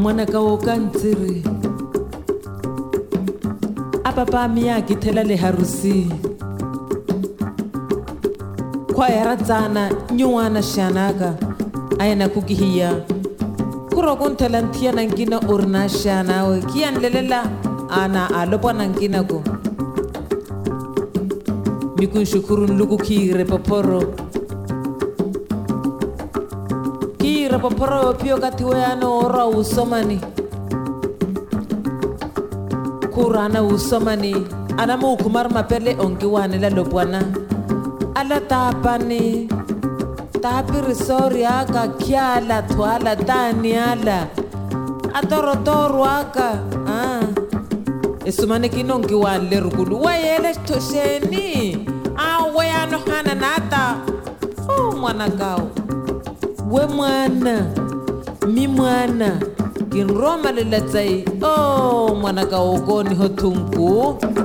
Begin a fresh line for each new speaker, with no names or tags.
mwana ka o ka ntsere a papa mi ya githela le harusi kwa era tsana nyuwana shanaka ayena kukihiya kuro kontela ntia nankina orna shana we kian lelela ana alopana nkina ko mikun shukurun luku kire poporo pio katiwe ano ora usomani kurana usomani ana mo kumar mapele onki wane la lopwana ala tapani tapiri sori aka kiala twala taniala atorotoro aka esumane kinonki wane rukulu wayele tosheni wayano hana nata mwana kao we mwana mi mwana kinroma lelatsai mwana ka ogoni hotunku